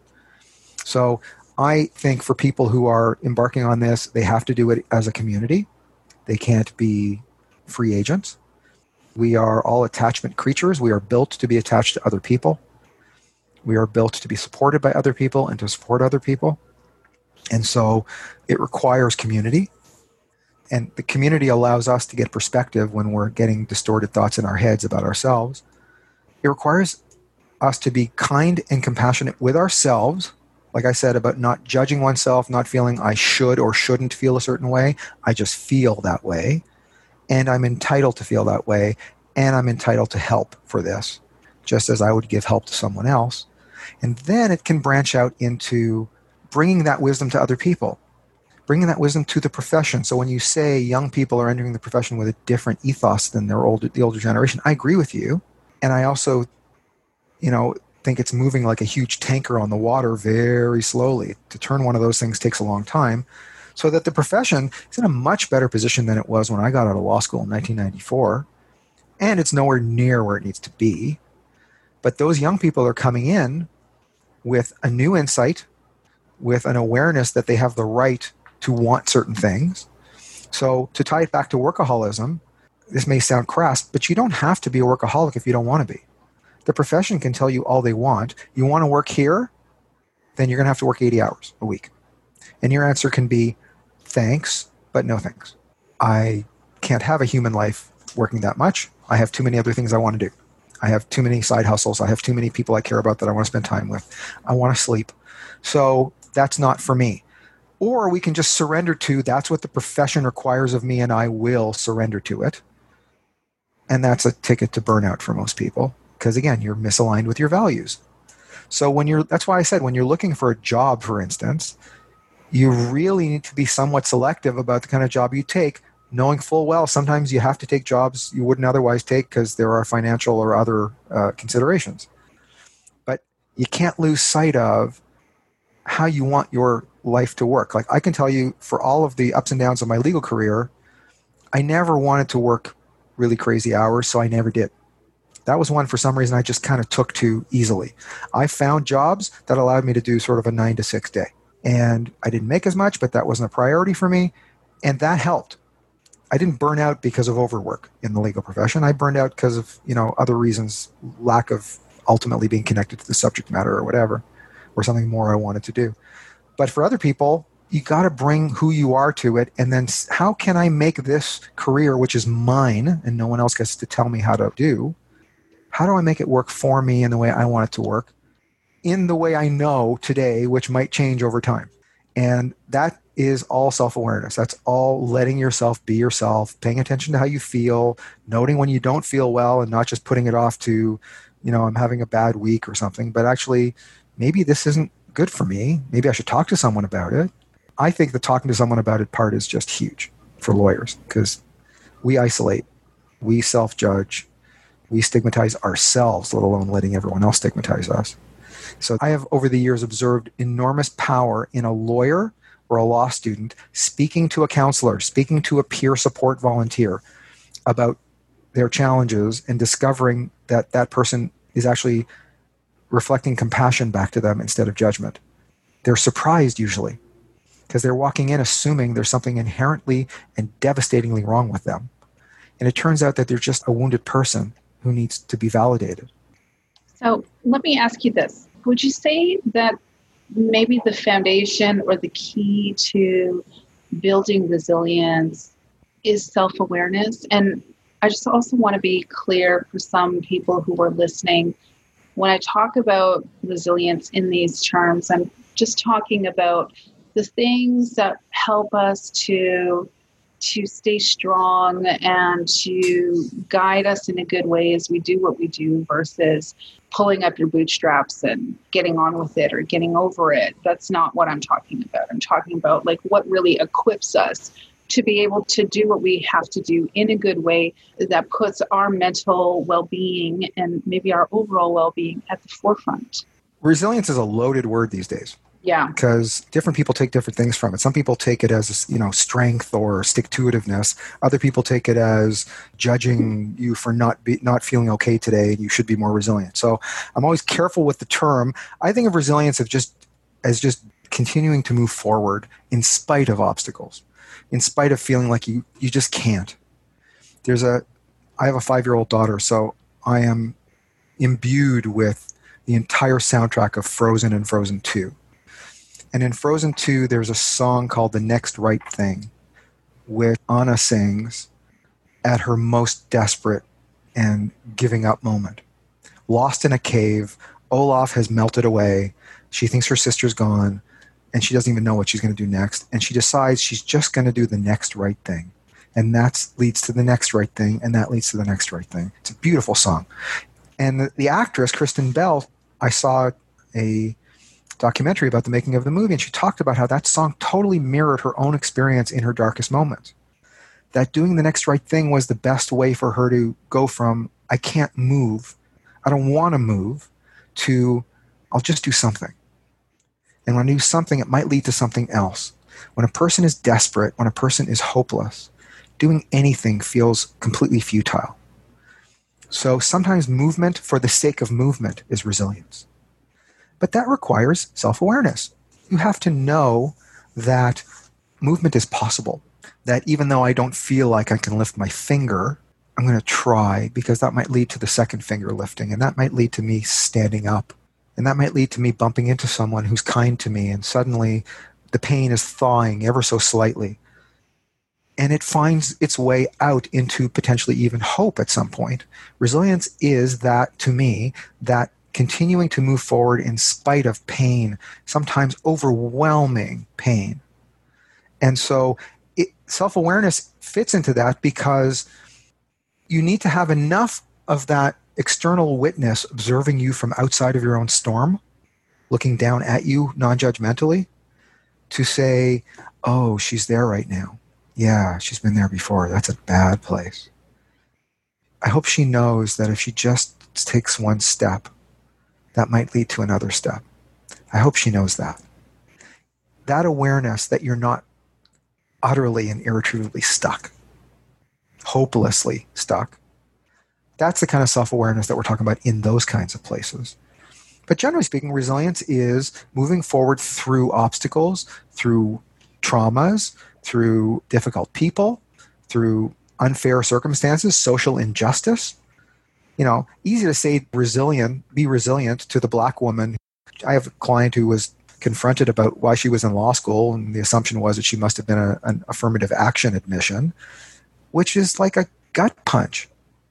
So I think for people who are embarking on this, they have to do it as a community. They can't be free agents. We are all attachment creatures. We are built to be attached to other people. We are built to be supported by other people and to support other people. And so it requires community. And the community allows us to get perspective when we're getting distorted thoughts in our heads about ourselves. It requires us to be kind and compassionate with ourselves. Like I said, about not judging oneself, not feeling I should or shouldn't feel a certain way. I just feel that way. And I'm entitled to feel that way. And I'm entitled to help for this, just as I would give help to someone else. And then it can branch out into bringing that wisdom to other people, bringing that wisdom to the profession. So when you say young people are entering the profession with a different ethos than the older generation, I agree with you. And I also, think it's moving like a huge tanker on the water very slowly. To turn one of those things takes a long time. So that the profession is in a much better position than it was when I got out of law school in 1994. And it's nowhere near where it needs to be. But those young people are coming in with a new insight, with an awareness that they have the right to want certain things. So to tie it back to workaholism, this may sound crass, but you don't have to be a workaholic if you don't want to be. The profession can tell you all they want. You want to work here? Then you're going to have to work 80 hours a week. And your answer can be, thanks, but no thanks. I can't have a human life working that much. I have too many other things I want to do. I have too many side hustles. I have too many people I care about that I want to spend time with. I want to sleep. So that's not for me. Or we can just surrender to that's what the profession requires of me, and I will surrender to it. And that's a ticket to burnout for most people because, again, you're misaligned with your values. So that's why I said when you're looking for a job, for instance, you really need to be somewhat selective about the kind of job you take, knowing full well sometimes you have to take jobs you wouldn't otherwise take because there are financial or other considerations. But you can't lose sight of how you want your life to work. Like I can tell you, for all of the ups and downs of my legal career, I never wanted to work really crazy hours, so I never did. That was one, for some reason, I just kind of took to easily. I found jobs that allowed me to do sort of a 9 to 6 day. And I didn't make as much, but that wasn't a priority for me. And that helped. I didn't burn out because of overwork in the legal profession. I burned out because of, other reasons, lack of ultimately being connected to the subject matter or whatever, or something more I wanted to do. But for other people, you got to bring who you are to it. And then how can I make this career, which is mine and no one else gets to tell me how to do, how do I make it work for me in the way I want it to work, in the way I know today, which might change over time? And that is all self-awareness. That's all letting yourself be yourself, paying attention to how you feel, noting when you don't feel well and not just putting it off to, I'm having a bad week or something, but actually maybe this isn't good for me. Maybe I should talk to someone about it. I think the talking to someone about it part is just huge for lawyers because we isolate, we self-judge, we stigmatize ourselves, let alone letting everyone else stigmatize us. So I have over the years observed enormous power in a lawyer or a law student speaking to a counselor, speaking to a peer support volunteer about their challenges and discovering that that person is actually reflecting compassion back to them instead of judgment. They're surprised usually because they're walking in assuming there's something inherently and devastatingly wrong with them. And it turns out that they're just a wounded person who needs to be validated. So let me ask you this. Would you say that maybe the foundation or the key to building resilience is self-awareness? And I just also want to be clear for some people who are listening. When I talk about resilience in these terms, I'm just talking about the things that help us to stay strong and to guide us in a good way as we do what we do versus pulling up your bootstraps and getting on with it or getting over it. That's not what I'm talking about. I'm talking about like what really equips us to be able to do what we have to do in a good way that puts our mental well-being and maybe our overall well-being at the forefront. Resilience is a loaded word these days. Yeah. Because different people take different things from it. Some people take it as, strength or stick-to-itiveness. Other people take it as judging you for not feeling okay today and you should be more resilient. So I'm always careful with the term. I think of resilience as just continuing to move forward in spite of obstacles, in spite of feeling like you just can't. I have a 5-year-old daughter, so I am imbued with the entire soundtrack of Frozen and Frozen 2. And in Frozen 2, there's a song called The Next Right Thing, which Anna sings at her most desperate and giving up moment. Lost in a cave, Olaf has melted away, she thinks her sister's gone, and she doesn't even know what she's going to do next. And she decides she's just going to do the next right thing. And that leads to the next right thing, and that leads to the next right thing. It's a beautiful song. And the actress, Kristen Bell, I saw a documentary about the making of the movie, and she talked about how that song totally mirrored her own experience in her darkest moments. That doing the next right thing was the best way for her to go from, I can't move, I don't want to move, to, I'll just do something. And when I do something, it might lead to something else. When a person is desperate, when a person is hopeless, doing anything feels completely futile. So sometimes movement for the sake of movement is resilience. But that requires self-awareness. You have to know that movement is possible, that even though I don't feel like I can lift my finger, I'm going to try because that might lead to the second finger lifting, and that might lead to me standing up, and that might lead to me bumping into someone who's kind to me, and suddenly the pain is thawing ever so slightly. and it finds its way out into potentially even hope at some point. Resilience is that, to me, that continuing to move forward in spite of pain, sometimes overwhelming pain. And so self-awareness fits into that because you need to have enough of that external witness observing you from outside of your own storm, looking down at you non-judgmentally, to say, oh, she's there right now. Yeah, she's been there before. That's a bad place. I hope she knows that if she just takes one step, that might lead to another step. I hope she knows that. That awareness that you're not utterly and irretrievably stuck, hopelessly stuck, that's the kind of self-awareness that we're talking about in those kinds of places. But generally speaking, resilience is moving forward through obstacles, through traumas, through difficult people, through unfair circumstances, social injustice. You know, easy to say be resilient to the black woman. I have a client who was confronted about why she was in law school, and the assumption was that she must have been an affirmative action admission, which is like a gut punch.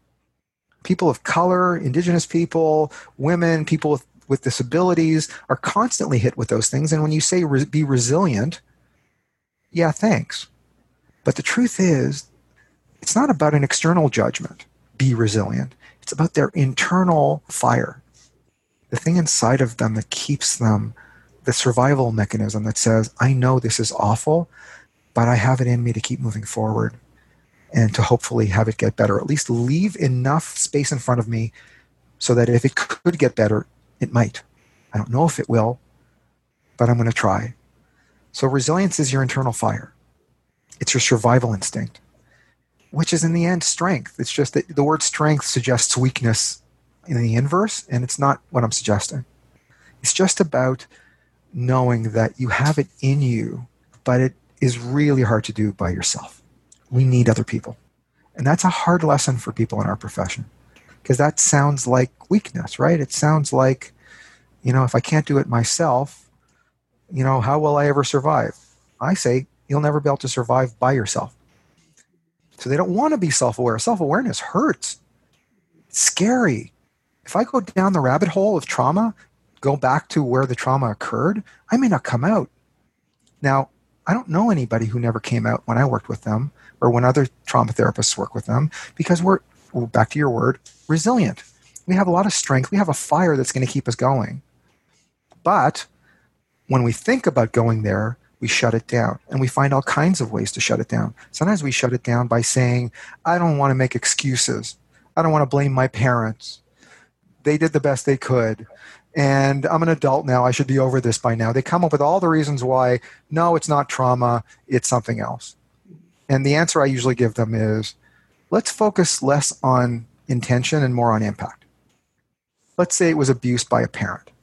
People of color, indigenous people, women, people with disabilities are constantly hit with those things. And when you say be resilient, yeah, thanks. But the truth is, it's not about an external judgment, be resilient. It's about their internal fire, the thing inside of them that keeps them, the survival mechanism that says, I know this is awful, but I have it in me to keep moving forward and to hopefully have it get better. At least leave enough space in front of me so that if it could get better, it might. I don't know if it will, but I'm going to try. So resilience is your internal fire. It's your survival instinct, which is in the end strength. It's just that the word strength suggests weakness in the inverse, and it's not what I'm suggesting. It's just about knowing that you have it in you, but it is really hard to do by yourself. We need other people. And that's a hard lesson for people in our profession, because that sounds like weakness, right? It sounds like, if I can't do it myself, how will I ever survive? I say, you'll never be able to survive by yourself. So they don't want to be self-aware. Self-awareness hurts. It's scary. If I go down the rabbit hole of trauma, go back to where the trauma occurred, I may not come out. Now, I don't know anybody who never came out when I worked with them or when other trauma therapists work with them, because we're, back to your word, resilient. We have a lot of strength. We have a fire that's going to keep us going. But when we think about going there, we shut it down, and we find all kinds of ways to shut it down. Sometimes we shut it down by saying, I don't want to make excuses. I don't want to blame my parents. They did the best they could. And I'm an adult now. I should be over this by now. They come up with all the reasons why, no, it's not trauma, it's something else. And the answer I usually give them is, let's focus less on intention and more on impact. Let's say it was abuse by a parent.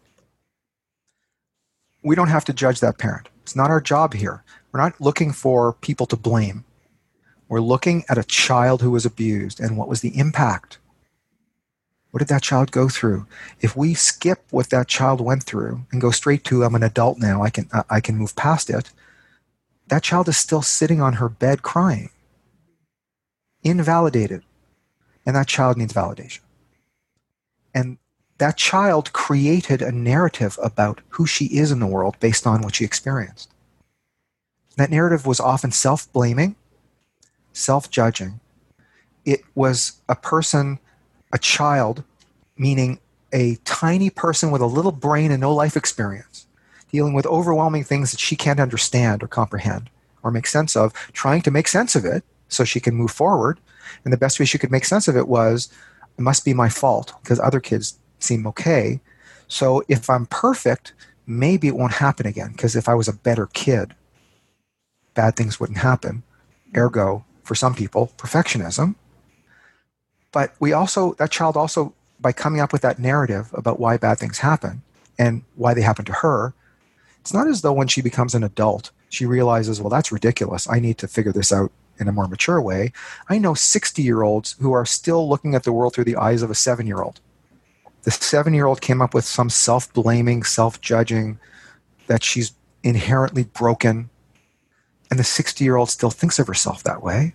We don't have to judge that parent. It's not our job here. We're not looking for people to blame. We're looking at a child who was abused and what was the impact. What did that child go through? If we skip what that child went through and go straight to, I'm an adult now, I can move past it, that child is still sitting on her bed crying, invalidated. And that child needs validation. And that child created a narrative about who she is in the world based on what she experienced. That narrative was often self-blaming, self-judging. It was a child, meaning a tiny person with a little brain and no life experience, dealing with overwhelming things that she can't understand or comprehend or make sense of, trying to make sense of it so she can move forward. And the best way she could make sense of it was, it must be my fault because other kids seem okay. So if I'm perfect, maybe it won't happen again, because if I was a better kid, bad things wouldn't happen. Ergo, for some people, perfectionism. But that child also, by coming up with that narrative about why bad things happen and why they happen to her, it's not as though when she becomes an adult, she realizes, well, that's ridiculous. I need to figure this out in a more mature way. I know 60-year-olds who are still looking at the world through the eyes of a 7-year-old. The 7-year-old came up with some self-blaming, self-judging, that she's inherently broken. And the 60-year-old still thinks of herself that way.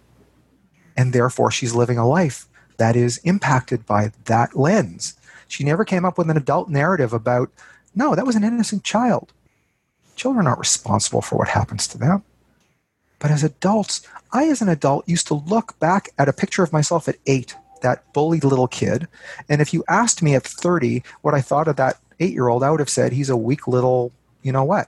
And therefore, she's living a life that is impacted by that lens. She never came up with an adult narrative about, no, that was an innocent child. Children aren't responsible for what happens to them. But as adults, I as an adult used to look back at a picture of myself at 8, that bullied little kid. And if you asked me at 30 what I thought of that 8-year-old, I would have said he's a weak little, you know what?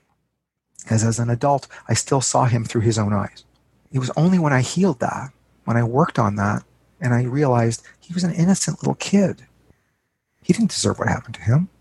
Because as an adult, I still saw him through his own eyes. It was only when I healed that, when I worked on that, and I realized he was an innocent little kid. He didn't deserve what happened to him.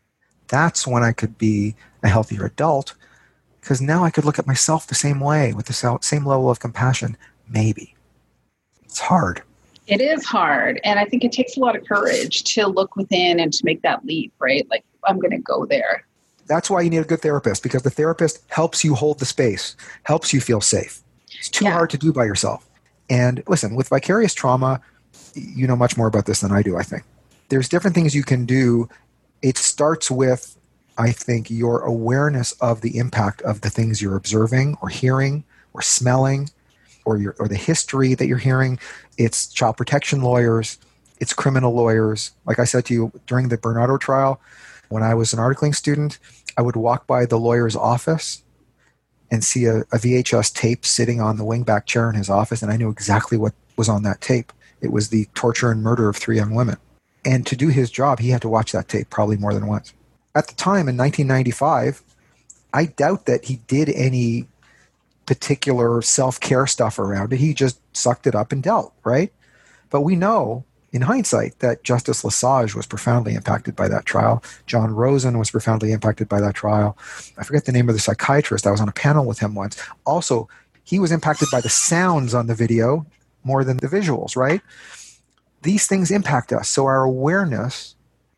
That's when I could be a healthier adult, because now I could look at myself the same way, with the same level of compassion, maybe. It's hard. It is hard. And I think it takes a lot of courage to look within and to make that leap, right? Like, I'm going to go there. That's why you need a good therapist, because the therapist helps you hold the space, helps you feel safe. It's too hard to do by yourself. And listen, with vicarious trauma, you know much more about this than I do, I think. There's different things you can do. It starts with, I think, your awareness of the impact of the things you're observing or hearing or smelling, or the history that you're hearing. It's child protection lawyers. It's criminal lawyers. Like I said to you, during the Bernardo trial, when I was an articling student, I would walk by the lawyer's office and see a VHS tape sitting on the wingback chair in his office, and I knew exactly what was on that tape. It was the torture and murder of 3 young women. And to do his job, he had to watch that tape probably more than once. At the time, in 1995, I doubt that he did any particular self-care stuff around it. He just sucked it up and dealt, right? But we know, in hindsight, that Justice Lesage was profoundly impacted by that trial. John Rosen was profoundly impacted by that trial. I forget the name of the psychiatrist. I was on a panel with him once. Also, he was impacted by the sounds on the video more than the visuals, right? These things impact us. So our awareness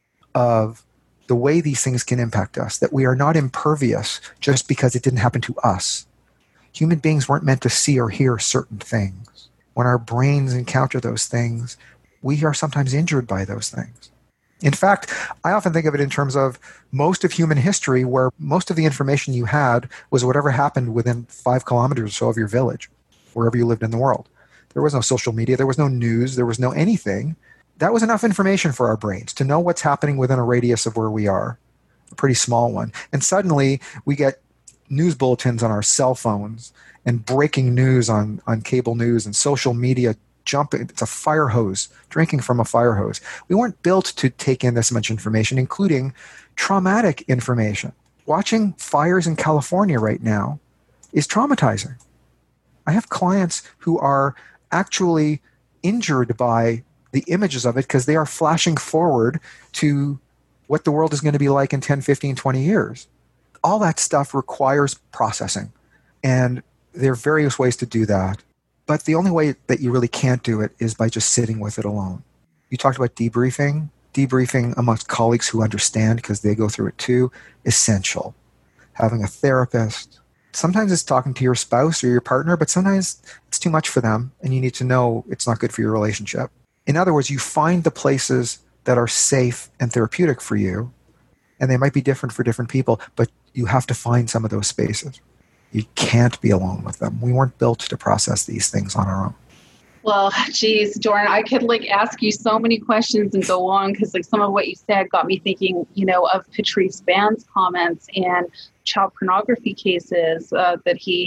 of the way these things can impact us, that we are not impervious just because it didn't happen to us. Human beings weren't meant to see or hear certain things. When our brains encounter those things, we are sometimes injured by those things. In fact, I often think of it in terms of most of human history, where most of the information you had was whatever happened within 5 kilometers or so of your village, wherever you lived in the world. There was no social media, there was no news, there was no anything. That was enough information for our brains to know what's happening within a radius of where we are, a pretty small one. And suddenly we get news bulletins on our cell phones and breaking news on cable news and social media jumping. It's a fire hose, drinking from a fire hose. We weren't built to take in this much information, including traumatic information. Watching fires in California right now is traumatizing. I have clients who are actually injured by the images of it because they are flashing forward to what the world is going to be like in 10, 15, 20 years. All that stuff requires processing. And there are various ways to do that. But the only way that you really can't do it is by just sitting with it alone. You talked about debriefing. Debriefing amongst colleagues who understand because they go through it too, essential. Having a therapist. Sometimes it's talking to your spouse or your partner, but sometimes it's too much for them and you need to know it's not good for your relationship. In other words, you find the places that are safe and therapeutic for you, and they might be different for different people, but you have to find some of those spaces. You can't be alone with them. We weren't built to process these things on our own. Well, geez, Jordan, I could ask you so many questions and go on because some of what you said got me thinking, of Patrice Van's comments and child pornography cases that he's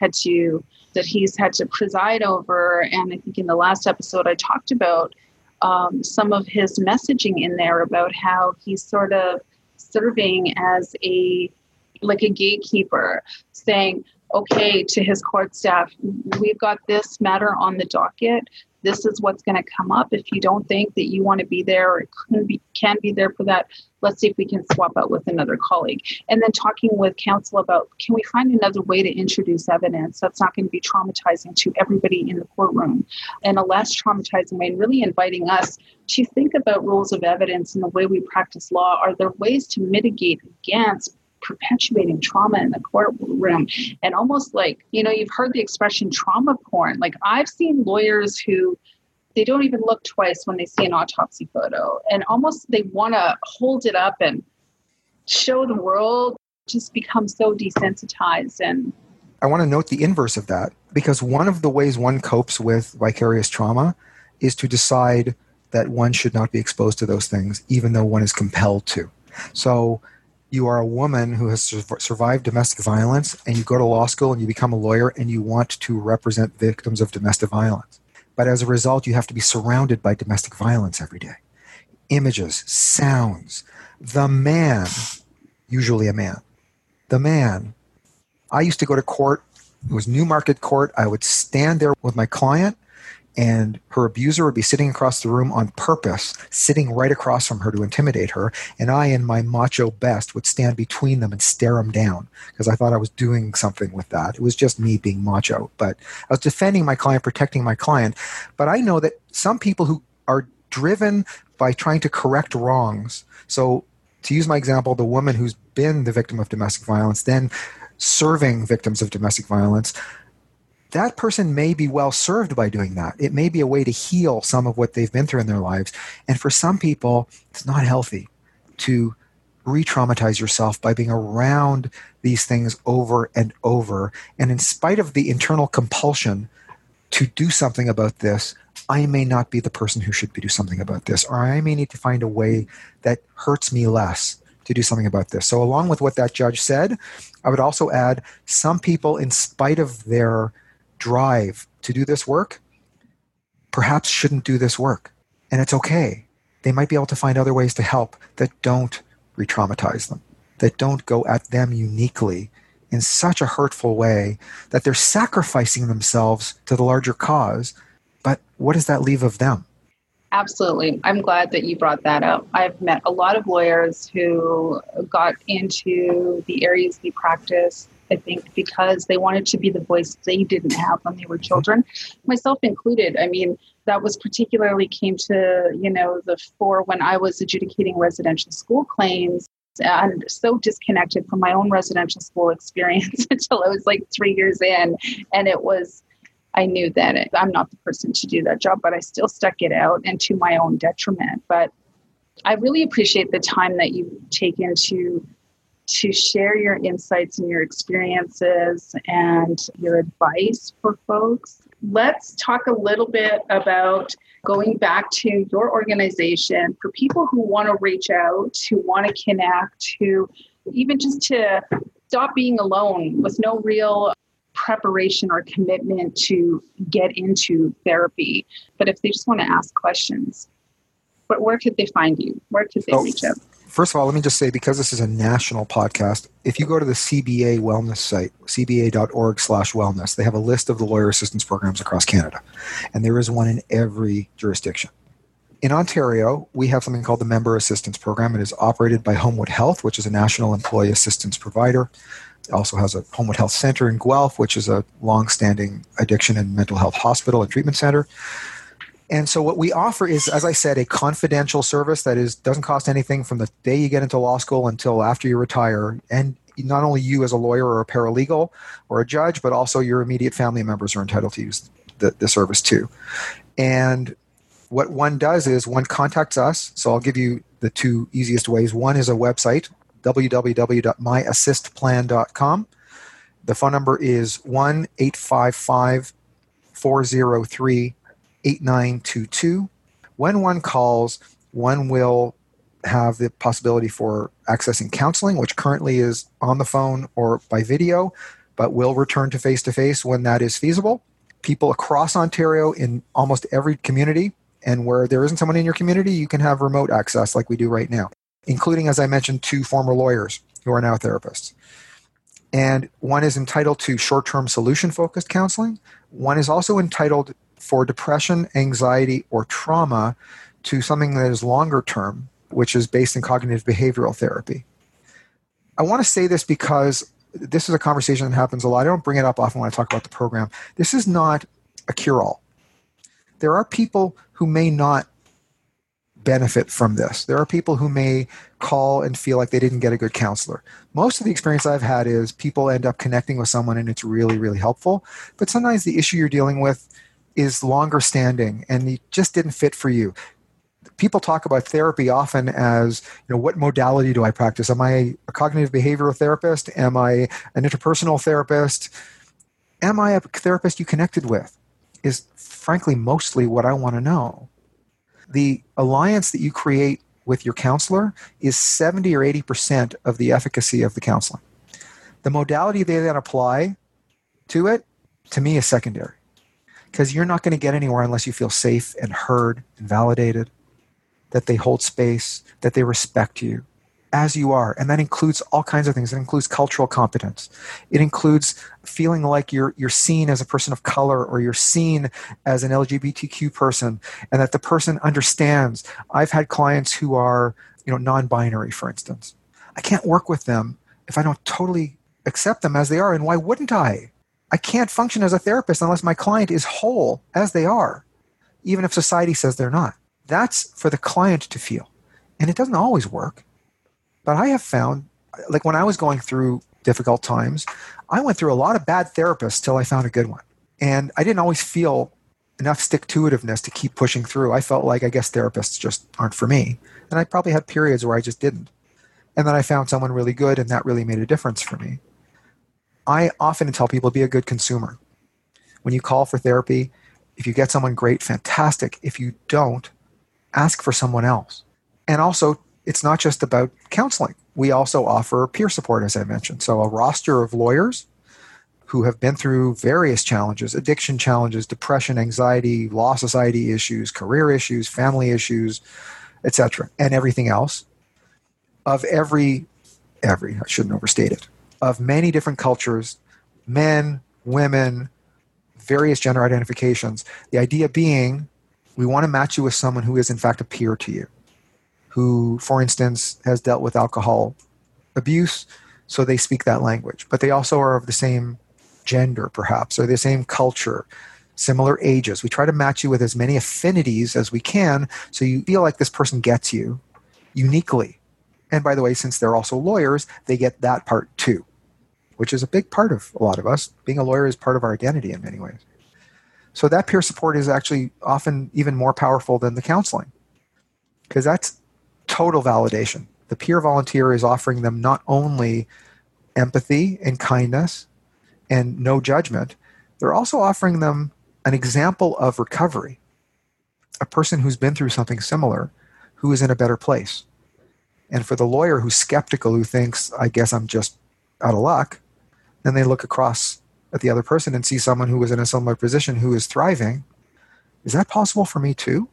had to preside over. And I think in the last episode, I talked about some of his messaging in there about how he's sort of serving as a gatekeeper, saying, okay, to his court staff, we've got this matter on the docket. This is what's going to come up. If you don't think that you want to be there or can be there for that, let's see if we can swap out with another colleague. And then talking with counsel about, can we find another way to introduce evidence that's not going to be traumatizing to everybody in the courtroom, and a less traumatizing way, and really inviting us to think about rules of evidence and the way we practice law. Are there ways to mitigate against perpetuating trauma in the courtroom? And almost you've heard the expression trauma porn. I've seen lawyers who, they don't even look twice when they see an autopsy photo, and almost they want to hold it up and show the world, just become so desensitized. And I want to note the inverse of that, because one of the ways one copes with vicarious trauma is to decide that one should not be exposed to those things, even though one is compelled to. So you are a woman who has survived domestic violence, and you go to law school and you become a lawyer and you want to represent victims of domestic violence. But as a result, you have to be surrounded by domestic violence every day. Images, sounds. The man, usually a man, the man. I used to go to court. It was Newmarket Court. I would stand there with my client, and her abuser would be sitting across the room on purpose, sitting right across from her to intimidate her. And I, in my macho best, would stand between them and stare them down because I thought I was doing something with that. It was just me being macho. But I was defending my client, protecting my client. But I know that some people who are driven by trying to correct wrongs. So to use my example, the woman who's been the victim of domestic violence, then serving victims of domestic violence, that person may be well served by doing that. It may be a way to heal some of what they've been through in their lives. And for some people, it's not healthy to re-traumatize yourself by being around these things over and over. And in spite of the internal compulsion to do something about this, I may not be the person who should do something about this, or I may need to find a way that hurts me less to do something about this. So along with what that judge said, I would also add some people, in spite of their drive to do this work, perhaps shouldn't do this work. And it's okay. They might be able to find other ways to help that don't re-traumatize them, that don't go at them uniquely in such a hurtful way that they're sacrificing themselves to the larger cause. But what does that leave of them? Absolutely. I'm glad that you brought that up. I've met a lot of lawyers who got into the areas we practice, I think, because they wanted to be the voice they didn't have when they were children, myself included. I mean, that was particularly came to, the fore when I was adjudicating residential school claims, and so disconnected from my own residential school experience until I was like 3 years in. And I knew that I'm not the person to do that job, but I still stuck it out, and to my own detriment. But I really appreciate the time that you've taken to share your insights and your experiences and your advice for folks. Let's talk a little bit about going back to your organization for people who want to reach out, who want to connect, who even just to stop being alone with no real preparation or commitment to get into therapy. But if they just want to ask questions, but where could they find you? Where could they reach out? First of all, let me just say, because this is a national podcast, if you go to the CBA wellness site, cba.org/wellness, they have a list of the lawyer assistance programs across Canada. And there is one in every jurisdiction. In Ontario, we have something called the Member Assistance Program. It is operated by Homewood Health, which is a national employee assistance provider. It also has a Homewood Health Center in Guelph, which is a long-standing addiction and mental health hospital and treatment center. And so what we offer is, as I said, a confidential service that doesn't cost anything from the day you get into law school until after you retire. And not only you as a lawyer or a paralegal or a judge, but also your immediate family members are entitled to use the service too. And what one does is one contacts us. So I'll give you the two easiest ways. One is a website, www.myassistplan.com. The phone number is 1-855-403-8922. When one calls, one will have the possibility for accessing counseling, which currently is on the phone or by video, but will return to face-to-face when that is feasible. People across Ontario in almost every community, and where there isn't someone in your community, you can have remote access like we do right now, including, as I mentioned, 2 former lawyers who are now therapists. And one is entitled to short-term solution-focused counseling. One is also entitled for depression, anxiety, or trauma to something that is longer term, which is based in cognitive behavioral therapy. I want to say this because this is a conversation that happens a lot. I don't bring it up often when I talk about the program. This is not a cure-all. There are people who may not benefit from this. There are people who may call and feel like they didn't get a good counselor. Most of the experience I've had is people end up connecting with someone and it's really, really helpful. But sometimes the issue you're dealing with is longer standing and it just didn't fit for you. People talk about therapy often as, what modality do I practice? Am I a cognitive behavioral therapist? Am I an interpersonal therapist? Am I a therapist you connected with? Is frankly mostly what I want to know. The alliance that you create with your counselor is 70 or 80% of the efficacy of the counseling. The modality they then apply to it, to me, is secondary. Because you're not going to get anywhere unless you feel safe and heard and validated, that they hold space, that they respect you as you are. And that includes all kinds of things. It includes cultural competence. It includes feeling like you're seen as a person of color, or you're seen as an LGBTQ person, and that the person understands. I've had clients who are, non-binary, for instance. I can't work with them if I don't totally accept them as they are. And why wouldn't I? I can't function as a therapist unless my client is whole as they are, even if society says they're not. That's for the client to feel. And it doesn't always work. But I have found, like when I was going through difficult times, I went through a lot of bad therapists till I found a good one. And I didn't always feel enough stick-to-itiveness to keep pushing through. I felt like, I guess therapists just aren't for me. And I probably had periods where I just didn't. And then I found someone really good, and that really made a difference for me. I often tell people, be a good consumer. When you call for therapy, if you get someone great, fantastic. If you don't, ask for someone else. And also, it's not just about counseling. We also offer peer support, as I mentioned. So a roster of lawyers who have been through various challenges, addiction challenges, depression, anxiety, law society issues, career issues, family issues, etc., and everything else, of every, I shouldn't overstate it, of many different cultures, men, women, various gender identifications. The idea being, we want to match you with someone who is in fact a peer to you, who, for instance, has dealt with alcohol abuse, so they speak that language. But they also are of the same gender, perhaps, or the same culture, similar ages. We try to match you with as many affinities as we can, so you feel like this person gets you uniquely. And by the way, since they're also lawyers, they get that part too, which is a big part of a lot of us. Being a lawyer is part of our identity in many ways. So that peer support is actually often even more powerful than the counseling, because that's total validation. The peer volunteer is offering them not only empathy and kindness and no judgment, they're also offering them an example of recovery, a person who's been through something similar, who is in a better place. And for the lawyer who's skeptical, who thinks, I guess I'm just out of luck, then they look across at the other person and see someone who was in a similar position who is thriving. Is that possible for me too?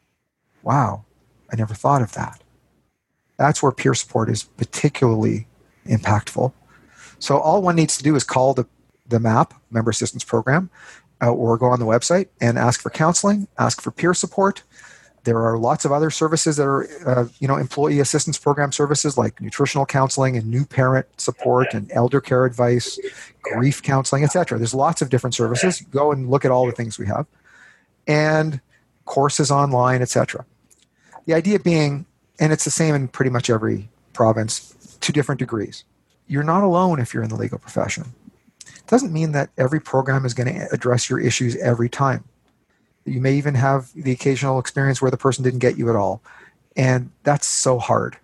Wow, I never thought of that. That's where peer support is particularly impactful. So all one needs to do is call the MAP, Member Assistance Program, or go on the website and ask for counseling, ask for peer support. There are lots of other services that are, employee assistance program services like nutritional counseling and new parent support and elder care advice, grief counseling, etc. There's lots of different services. Go and look at all the things we have. And courses online, etc. The idea being, and it's the same in pretty much every province to different degrees, you're not alone if you're in the legal profession. It doesn't mean that every program is going to address your issues every time. You may even have the occasional experience where the person didn't get you at all. And that's so hard.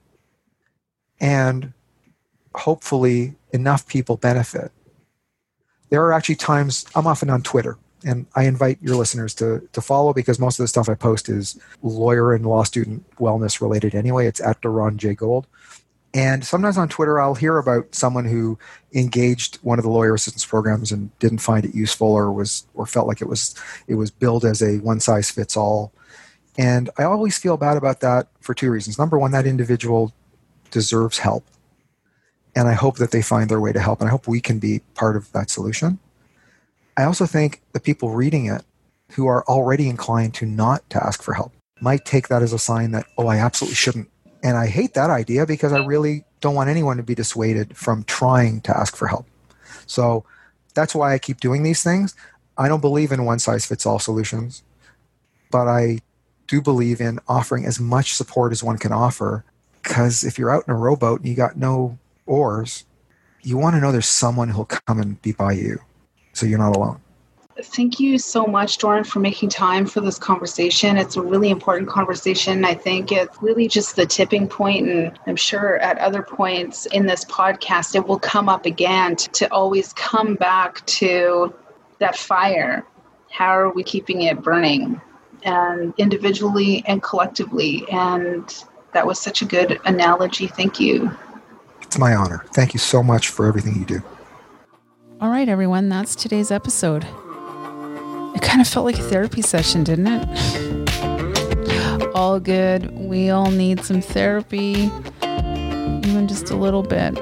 And hopefully enough people benefit. There are actually times, I'm often on Twitter, and I invite your listeners to follow, because most of the stuff I post is lawyer and law student wellness related anyway. It's at Ron J. Gold. And sometimes on Twitter, I'll hear about someone who engaged one of the lawyer assistance programs and didn't find it useful, or felt like it was billed as a one-size-fits-all. And I always feel bad about that for two reasons. Number one, that individual deserves help. And I hope that they find their way to help. And I hope we can be part of that solution. I also think the people reading it who are already inclined to not to ask for help might take that as a sign that, oh, I absolutely shouldn't. And I hate that idea, because I really don't want anyone to be dissuaded from trying to ask for help. So that's why I keep doing these things. I don't believe in one-size-fits-all solutions, but I do believe in offering as much support as one can offer, because if you're out in a rowboat and you got no oars, you want to know there's someone who'll come and be by you, so you're not alone. Thank you so much, Doran, for making time for this conversation. It's a really important conversation. I think it's really just the tipping point, and I'm sure at other points in this podcast, it will come up again to always come back to that fire, how are we keeping it burning, and individually and collectively? And that was such a good analogy. Thank you. It's my honor. Thank you so much for everything you do. All right, everyone, that's today's episode. It kind of felt like a therapy session, didn't it? All good. We all need some therapy, even just a little bit.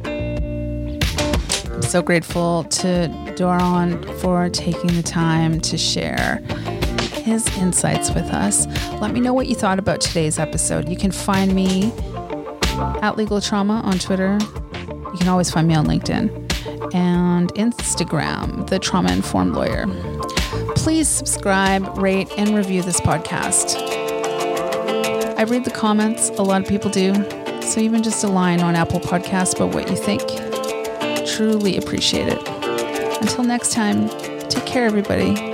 I'm so grateful to Doron for taking the time to share his insights with us. Let me know what you thought about today's episode. You can find me at Legal Trauma on Twitter. You can always find me on LinkedIn and Instagram, The Trauma Informed Lawyer. Please subscribe, rate, and review this podcast. I read the comments, a lot of people do, so even just a line on Apple Podcasts about what you think. Truly appreciate it. Until next time, take care, everybody.